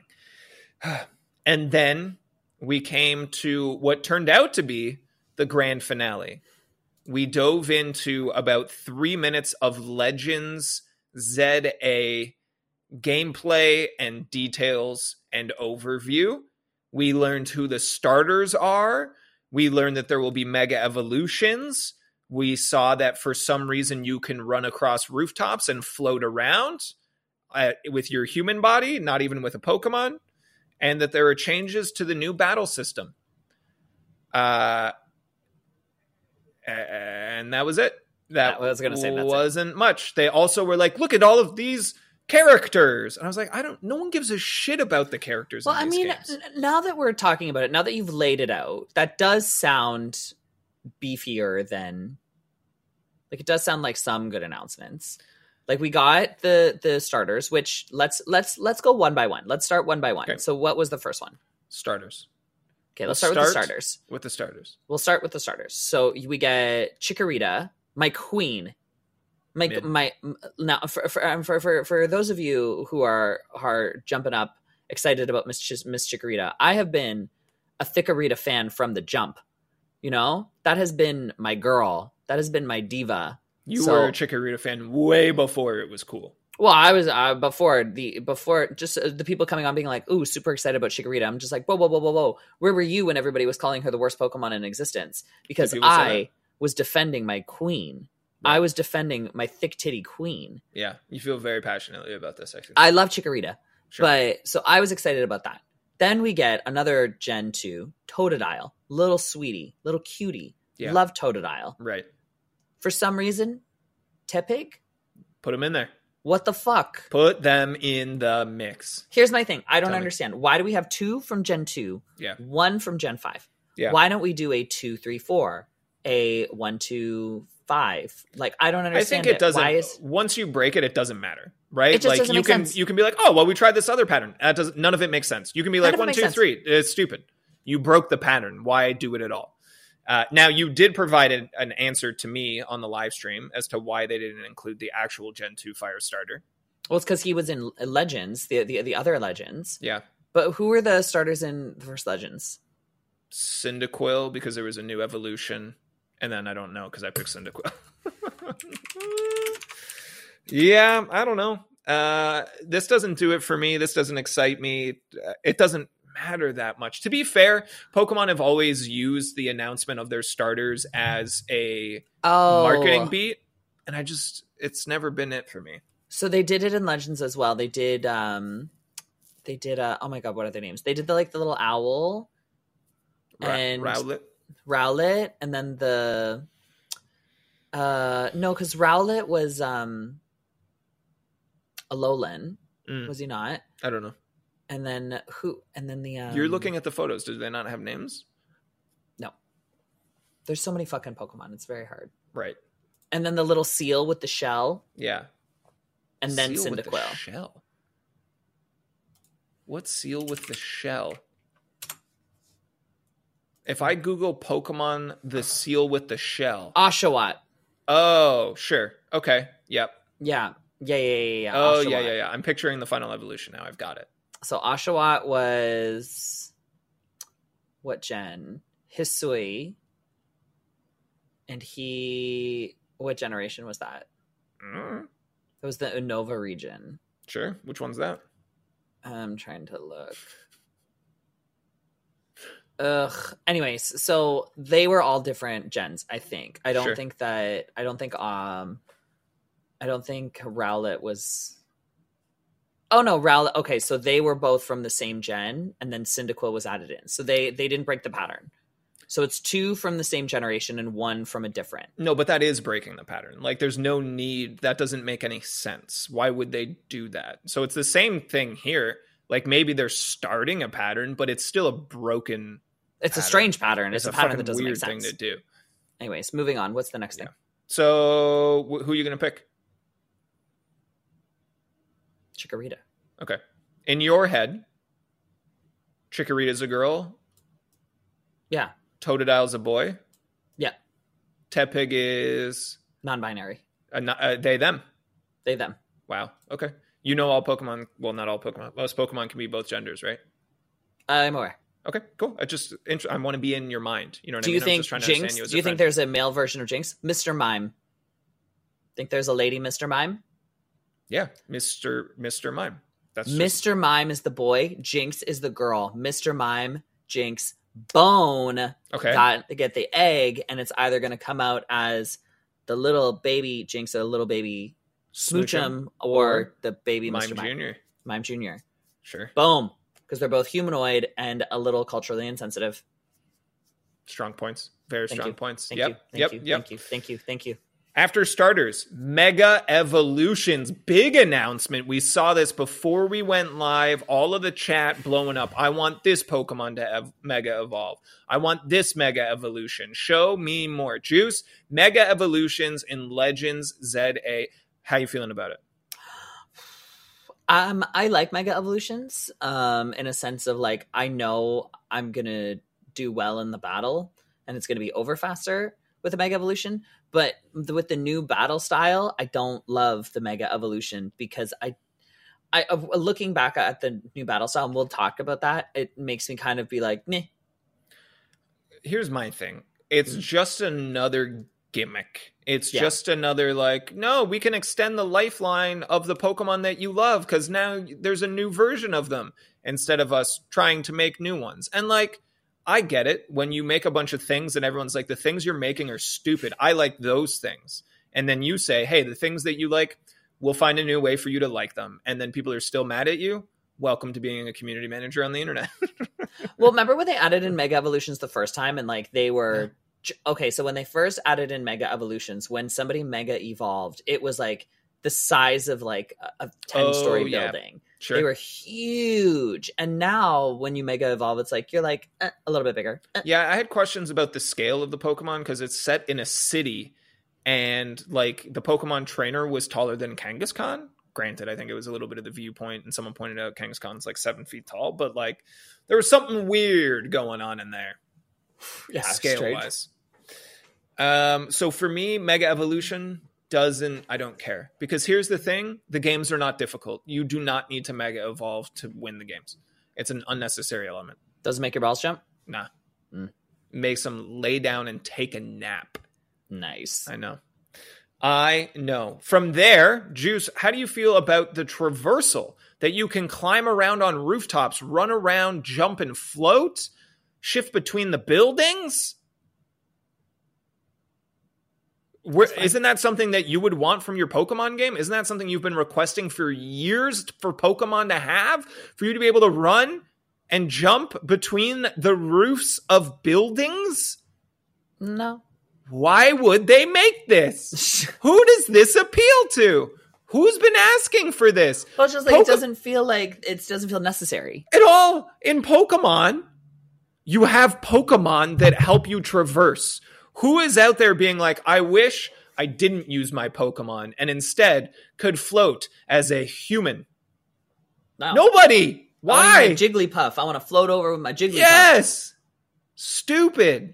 And then we came to what turned out to be the grand finale. We dove into about 3 minutes of Legends ZA gameplay and details and overview. We learned who the starters are. We learned that there will be mega evolutions. We saw that for some reason you can run across rooftops and float around with your human body, not even with a Pokemon. And that there are changes to the new battle system. And that was it. I was going to say that wasn't much. They also were like, look at all of these characters. And I was like, no one gives a shit about the characters. Well, in these games. Now that we're talking about it, now that you've laid it out, that does sound beefier than, like, it does sound like some good announcements. Like, we got the starters, which let's go one by one. Let's start one by one. Okay. So what was the first one? Starters. Okay, let's start with the starters. With the starters. We'll start with the starters. So we get Chikorita, my queen. Mid. Now for those of you who are jumping up excited about Miss Chikorita, I have been a Thickerita fan from the jump. You know, that has been my girl. That has been my diva. You were a Chikorita fan way before it was cool. Well, I was before just the people coming on being like, "Ooh, super excited about Chikorita." I'm just like, whoa! Where were you when everybody was calling her the worst Pokemon in existence? Because I was defending my queen. Right. I was defending my thick titty queen. Yeah, you feel very passionately about this. Actually, I love Chikorita, but so I was excited about that. Then we get another Gen 2, Totodile, little sweetie, little cutie. Yeah. Love Totodile. Right. For some reason, Tepig. Put them in there. What the fuck? Put them in the mix. Here's my thing. I don't understand. Why do we have 2 from Gen 2? Yeah. 1 from Gen 5? Yeah. Why don't we do a 2, 3, 4? A 1, 2, 5? Like, I don't understand. I think it doesn't. Once you break it, it doesn't matter, right? It just like doesn't make sense. You can be like, oh, well, we tried this other pattern. That doesn't. None of it makes sense. You can be like 1, 2, 3. It's stupid. You broke the pattern. Why do it at all? Now, you did provide an answer to me on the live stream as to why they didn't include the actual Gen 2 Fire Starter. Well, it's because he was in Legends, the other Legends. Yeah. But who were the starters in the first Legends? Cyndaquil, because there was a new evolution. And then I don't know, because I picked Cyndaquil. Yeah, I don't know. This doesn't do it for me. This doesn't excite me. It doesn't matter that much. To be fair, Pokemon have always used the announcement of their starters as a marketing beat. And it's never been it for me. So they did it in Legends as well. They did oh my god, what are their names? They did the little owl and Rowlet, and then the no, because Rowlet was Alolan, was he not? I don't know. And then who? And then the you're looking at the photos. Do they not have names? No. There's so many fucking Pokemon. It's very hard. Right. And then the little seal with the shell. Yeah. And then Cyndaquil. With the shell. What seal with the shell? If I Google Pokemon, the seal with the shell. Oshawott. Oh, sure. Okay. Yep. Yeah. Oh, Oshawott. Yeah. I'm picturing the final evolution now. I've got it. So Oshawott was what gen? Hisui. And what generation was that? It was the Unova region. Sure. Which one's that? I'm trying to look. Anyways, so they were all different gens, I think. I don't think Rowlet was. Oh no, Rowlet. Okay, so they were both from the same gen, and then Cyndaquil was added in. So they didn't break the pattern. So it's 2 from the same generation and 1 from a different. No, but that is breaking the pattern. Like, there's no need. That doesn't make any sense. Why would they do that? So it's the same thing here. Like, maybe they're starting a pattern, but it's still a broken. It's pattern. A strange pattern. It's a pattern that doesn't weird make sense. Thing to do. Anyways, moving on. What's the next thing? So who are you going to pick? Chikorita. Okay. In your head, Chikorita's a girl. Yeah. Totodile's a boy. Yeah. Tepig is non-binary. They, them. They, them. Wow. Okay. You know all Pokemon. Well, not all Pokemon. Most Pokemon can be both genders, right? I'm aware. Okay, cool. I want to be in your mind. You know what I mean? Do you think Jinx? Do you think there's a male version of Jinx? Mr. Mime. Think there's a lady Mr. Mime? Yeah, Mr. Mime. That's Mr. Mime is the boy. Jinx is the girl. Mr. Mime, Jinx, Bone. Okay. Got to get the egg, and it's either going to come out as the little baby Jinx or the little baby Smoochum or the baby Mr. Mime. Jr. Mime Jr. Sure. Boom. Because they're both humanoid and a little culturally insensitive. Strong points. Very strong points. Thank you. After starters, Mega Evolutions. Big announcement. We saw this before we went live. All of the chat blowing up. I want this Pokemon to Mega Evolve. I want this Mega Evolution. Show me more. Juice. Mega Evolutions in Legends ZA. How you feeling about it? I like Mega Evolutions in a sense of like, I know I'm going to do well in the battle and it's going to be over faster with a Mega Evolution. But with the new battle style, I don't love the Mega Evolution because I looking back at the new battle style, and we'll talk about that, it makes me kind of be like, meh. Here's my thing. It's just another gimmick. It's just another like, no, we can extend the lifeline of the Pokemon that you love because now there's a new version of them instead of us trying to make new ones. And like, I get it when you make a bunch of things and everyone's like, the things you're making are stupid. I like those things. And then you say, hey, the things that you like, we'll find a new way for you to like them. And then people are still mad at you. Welcome to being a community manager on the internet. Well, remember when they added in Mega Evolutions the first time and like they were okay, so when they first added in Mega Evolutions, when somebody Mega evolved, it was like the size of like a 10-story building. Sure. They were huge. And now when you Mega evolve, it's like you're like a little bit bigger. Yeah, I had questions about the scale of the Pokemon because it's set in a city and like the Pokemon trainer was taller than Kangaskhan. Granted, I think it was a little bit of the viewpoint, and someone pointed out Kangaskhan's like 7 feet tall, but like there was something weird going on in there. Yeah, scale-wise. So for me, Mega Evolution I don't care. Because here's the thing, the games are not difficult. You do not need to Mega Evolve to win the games. It's an unnecessary element. Doesn't make your balls jump? Nah. Makes them lay down and take a nap. Nice. I know. From there, Juice, how do you feel about the traversal? That you can climb around on rooftops, run around, jump and float, shift between the buildings? Isn't that something that you would want from your Pokemon game? Isn't that something you've been requesting for years for Pokemon to have? For you to be able to run and jump between the roofs of buildings? No. Why would they make this? Who does this appeal to? Who's been asking for this? Well, it's just like it doesn't feel necessary. At all. In Pokemon, you have Pokemon that help you traverse. Who is out there being like, I wish I didn't use my Pokemon and instead could float as a human? No. Nobody. Why? I want Jigglypuff. I want to float over with my Jigglypuff. Yes. Stupid.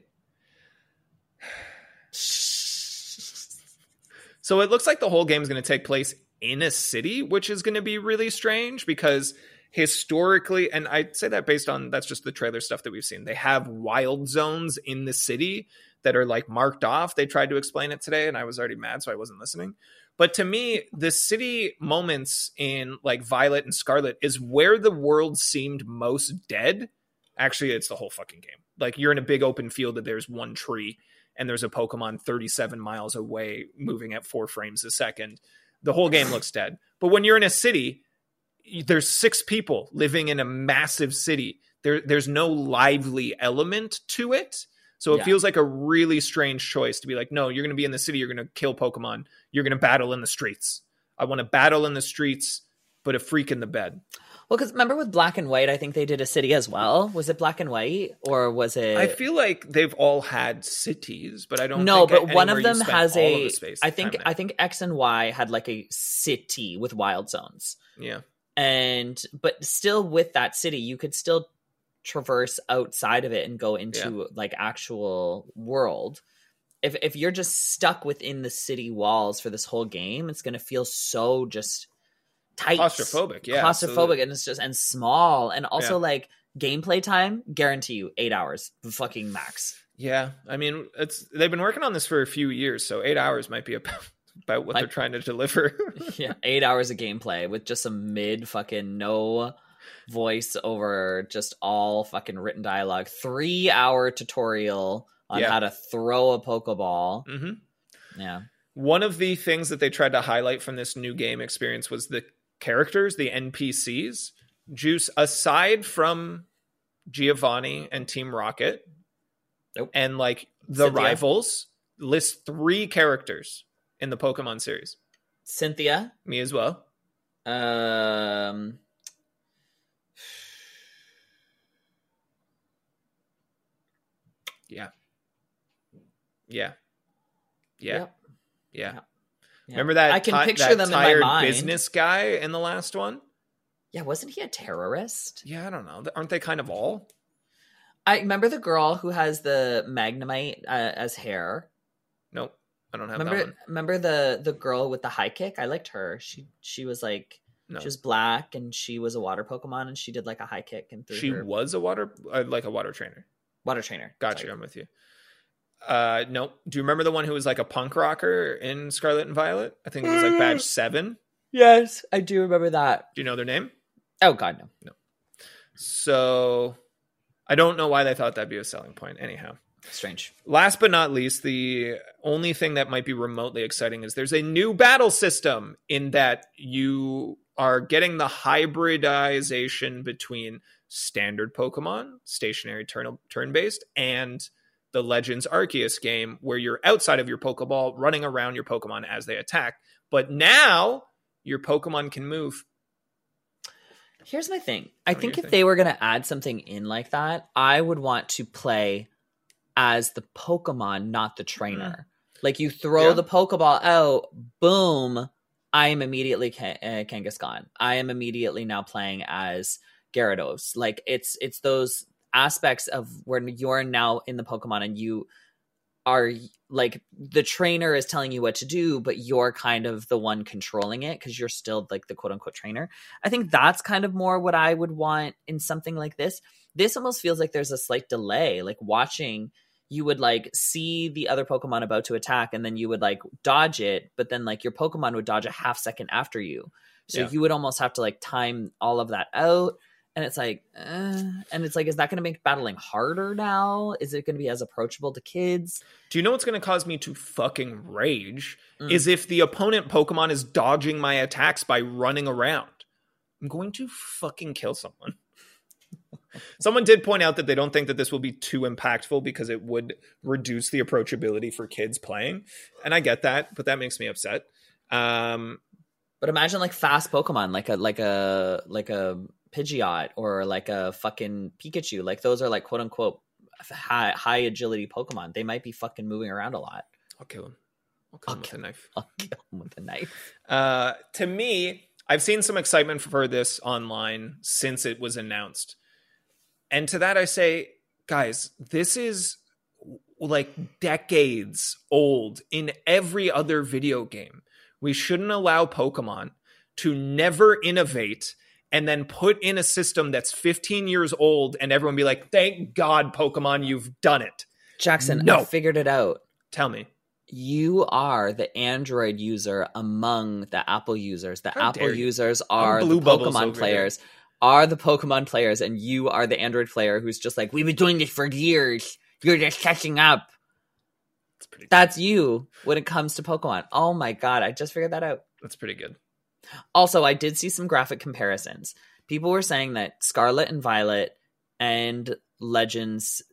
So it looks like the whole game is going to take place in a city, which is going to be really strange because historically, and I'd say that based on, that's just the trailer stuff that we've seen. They have wild zones in the city that are like marked off. They tried to explain it today and I was already mad, so I wasn't listening. But to me, the city moments in like Violet and Scarlet is where the world seemed most dead. Actually, it's the whole fucking game. Like you're in a big open field that there's one tree and there's a Pokemon 37 miles away moving at 4 frames a second. The whole game looks dead. But when you're in a city, there's 6 people living in a massive city. There's no lively element to it. So it feels like a really strange choice to be like, no, you're going to be in the city. You're going to kill Pokemon. You're going to battle in the streets. I want to battle in the streets, but a freak in the bed. Well, because remember with Black and White, I think they did a city as well. Was it Black and White or was it? I feel like they've all had cities, but I don't know. think But one of them has a. I think X and Y had like a city with wild zones. Yeah. But still with that city, you could still traverse outside of it and go into like actual world. If you're just stuck within the city walls for this whole game, it's going to feel so just tight, claustrophobic, absolutely. And it's just and small, and also like gameplay time, guarantee you 8 hours, fucking max. Yeah, I mean they've been working on this for a few years, so 8 hours might be about what they're trying to deliver. 8 hours of gameplay with just some no voice over, just all fucking written dialogue. 3-hour tutorial on how to throw a Pokeball. Mm-hmm. Yeah. One of the things that they tried to highlight from this new game experience was the characters, the NPCs. Juice, aside from Giovanni and Team Rocket, and like the Cynthia. rivals, list 3 characters in the Pokemon series. Cynthia. Me as well. Yeah. Remember that? I can picture them in my mind. Business guy in the last one. Yeah, wasn't he a terrorist? Yeah, I don't know. Aren't they kind of all? I remember the girl who has the Magnemite as hair. Nope. I don't have that one. Remember the girl with the high kick? I liked her. She was like No. she was black and she was a water Pokemon and she did like a high kick and threw She her was a water trainer. water trainer. Got you. Sorry. I'm with you. No. Do you remember the one who was like a punk rocker in Scarlet and Violet? I think it was like badge 7. Yes, I do remember that. Do you know their name? Oh God, no. So I don't know why they thought that'd be a selling point. Anyhow, Strange. last but not least, the only thing that might be remotely exciting is there's a new battle system in that you are getting the hybridization between standard Pokemon, stationary turn-based, and the Legends Arceus game where you're outside of your Pokeball running around your Pokemon as they attack. But now your Pokemon can move. Here's my thing. I Tell me think your if thing. they were going to add something in like that, I would want to play as the Pokemon, not the trainer. Like you throw Yeah. the Pokeball out, boom, I am immediately Kangaskhan. I am immediately now playing as Gyarados. Like it's those aspects of where you're now in the Pokemon and you are like the trainer is telling you what to do, but you're kind of the one controlling it because you're still like the quote unquote trainer. I think that's kind of more what I would want in something like this. This almost feels like there's a slight delay, like watching you would like see the other Pokemon about to attack and then you would like dodge it, but then like your Pokemon would dodge a half second after you. So Yeah. you would almost have to like time all of that out. And it's like, is that going to make battling harder now? Is it going to be as approachable to kids? Do you know what's going to cause me to fucking rage? Is if the opponent Pokemon is dodging my attacks by running around. I'm going to fucking kill someone. Someone did point out that they don't think that this will be too impactful because it would reduce the approachability for kids playing. And I get that, but that makes me upset. But imagine like fast Pokemon, like a Pidgeot or like a fucking Pikachu. Like those are like quote unquote high agility Pokemon. They might be fucking moving around a lot. I'll kill him. I'll kill him with a knife. I'll kill him with a knife. To me, I've seen some excitement for this online since it was announced. And to that I say, guys, this is like decades old in every other video game. We shouldn't allow Pokemon to never innovate and then put in a system that's 15 years old and everyone be like, thank God, Pokemon, you've done it. Jackson, No. I figured it out. Tell me. You are the Android user among the Apple users. The How Apple dare you. users are I'm Blue the Bubbles Pokemon over players. Are the Pokemon players, and you are the Android player who's just like, we've been doing this for years. You're just catching up. That's pretty good. That's you when it comes to Pokemon. Oh my God, I just figured that out. That's pretty good. Also, I did see some graphic comparisons. People were saying that Scarlet and Violet and Legends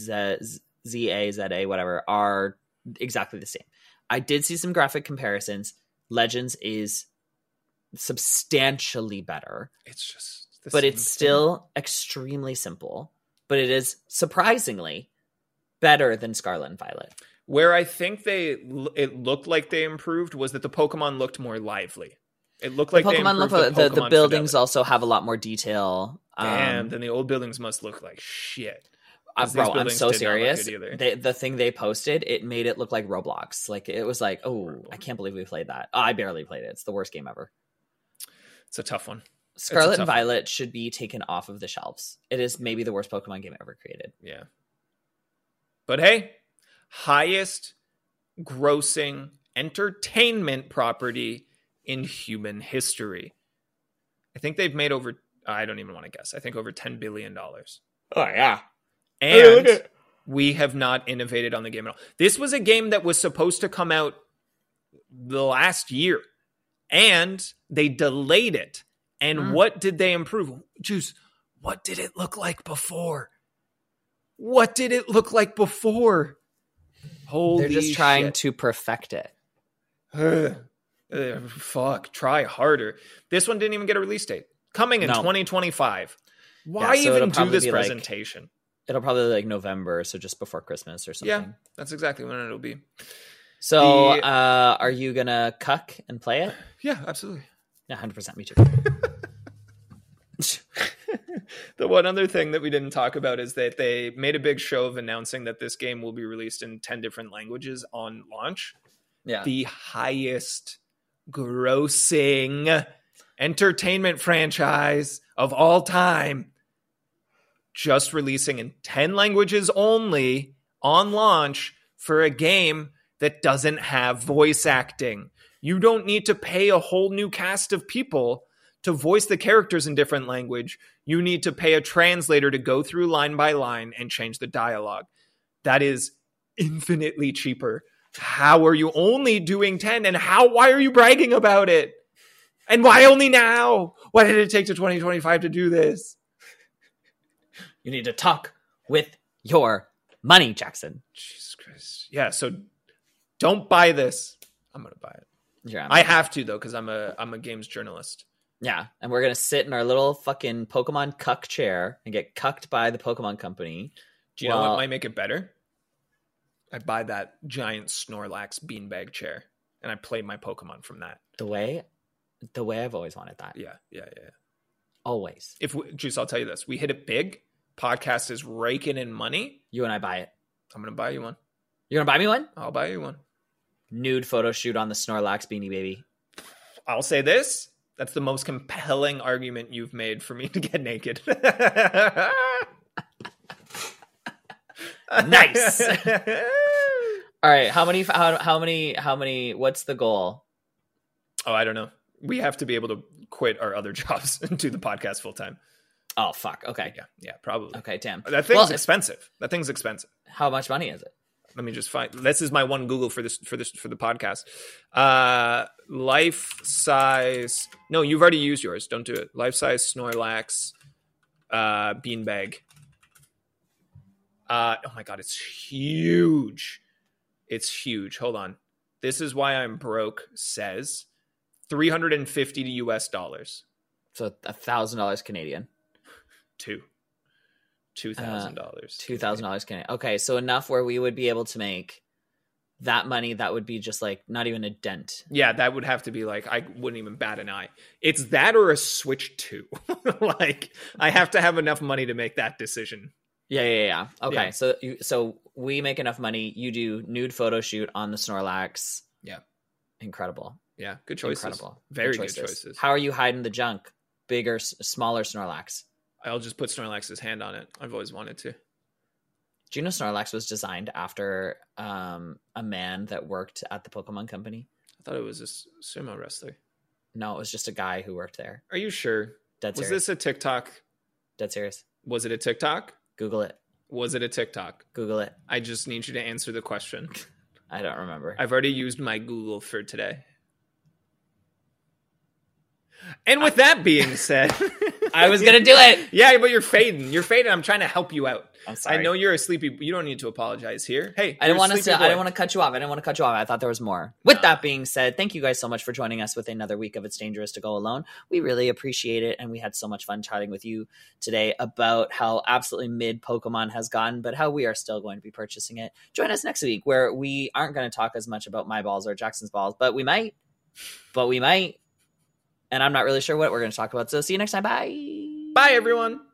ZA, whatever, are exactly the same. I did see some graphic comparisons. Legends is substantially better, It's just the but same it's thing. still extremely simple. But it is surprisingly better than Scarlet and Violet. Where I think it looked like they improved was that the Pokemon looked more lively. It looked like they Pokemon improved look the the Pokemon buildings fidelity. also have a lot more detail. Damn, then the old buildings must look like shit. 'Cause Bro, these I'm buildings so did not look serious. good either. The thing they posted, it made it look like Roblox. Like it was like, oh, I can't believe we played that. I barely played it. It's the worst game ever. It's a tough one. Scarlet and tough one. Violet should be taken off of the shelves. It is maybe the worst Pokemon game ever created. Yeah. But hey, highest grossing entertainment property in human history. I think they've made over, I don't even want to guess, I think over $10 billion. Oh yeah. And we have not innovated on the game at all. This was a game that was supposed to come out the last year, and they delayed it. And what did they improve? Juice, what did it look like before? What did it look like before? Holy They're just trying shit. to perfect it. Fuck, try harder. This one didn't even get a release date. Coming in No. 2025. Why Yeah, so it'll even do probably this be like- presentation? It'll probably be like November, so just before Christmas or something. Yeah, that's exactly when it'll be. So, The- are you gonna cuck and play it? Yeah, absolutely. Yeah, 100%. Me too. The one other thing that we didn't talk about is that they made a big show of announcing that this game will be released in 10 different languages on launch. Yeah. the highest grossing entertainment franchise of all time, just releasing in 10 languages only on launch for a game that doesn't have voice acting. You don't need to pay a whole new cast of people to voice the characters in different language. You need to pay a translator to go through line by line and change the dialogue. That is infinitely cheaper. How are you only doing 10? And why are you bragging about it? And why only now? Why did it take to 2025 to do this? You need to talk with your money, Jackson. Jesus Christ. Yeah, so don't buy this. I'm going to buy it. Yeah, I have to, though, because I'm a games journalist. Yeah, and we're going to sit in our little fucking Pokemon cuck chair and get cucked by the Pokemon company. Do you know what might make it better? I buy that giant Snorlax beanbag chair, and I play my Pokemon from that. The way I've always wanted that. Yeah. Always. Juice, I'll tell you this. We hit it big. Podcast is raking in money. You and I buy it. I'm going to buy you one. You're going to buy me one? I'll buy you one. Nude photo shoot on the Snorlax Beanie Baby. I'll say this. That's the most compelling argument you've made for me to get naked. Nice. All right. How many, what's the goal? Oh, I don't know. We have to be able to quit our other jobs and do the podcast full time. Oh, fuck. Okay. Yeah, probably. Okay, damn. That thing's expensive. That thing's expensive. How much money is it? Let me just find. This is my one Google for the podcast. Life size. No, you've already used yours. Don't do it. Life size Snorlax beanbag. Oh my god, it's huge. It's huge. Hold on. This is why I'm broke. Says $350 to US dollars. So $1,000 Canadian. $2,000. $2,000 Canadian. Okay, so enough where we would be able to make that money. That would be just like not even a dent. Yeah, that would have to be like I wouldn't even bat an eye. It's that or a Switch 2. Like I have to have enough money to make that decision. Yeah. Okay, Yeah. So we make enough money. You do nude photo shoot on the Snorlax. Yeah, incredible. Yeah, good choices. Incredible. Very good choices. How are you hiding the junk? Bigger, smaller Snorlax? I'll just put Snorlax's hand on it. I've always wanted to. Do you know Snorlax was designed after a man that worked at the Pokemon Company? I thought it was a sumo wrestler. No, it was just a guy who worked there. Are you sure? Dead serious. Was this a TikTok? Dead serious. Was it a TikTok? Google it. Was it a TikTok? Google it. I just need you to answer the question. I don't remember. I've already used my Google for today. And with that being said, I was gonna do it. Yeah, but you're fading. I'm trying to help you out. I'm sorry. I know you're a sleepy. You don't need to apologize here. Hey, I didn't want to cut you off. I thought there was more. With that being said, thank you guys so much for joining us with another week of It's Dangerous to Go Alone. We really appreciate it, and we had so much fun chatting with you today about how absolutely mid Pokemon has gotten, but how we are still going to be purchasing it. Join us next week where we aren't going to talk as much about my balls or Jackson's balls, but we might. And I'm not really sure what we're going to talk about. So see you next time. Bye. Bye, everyone.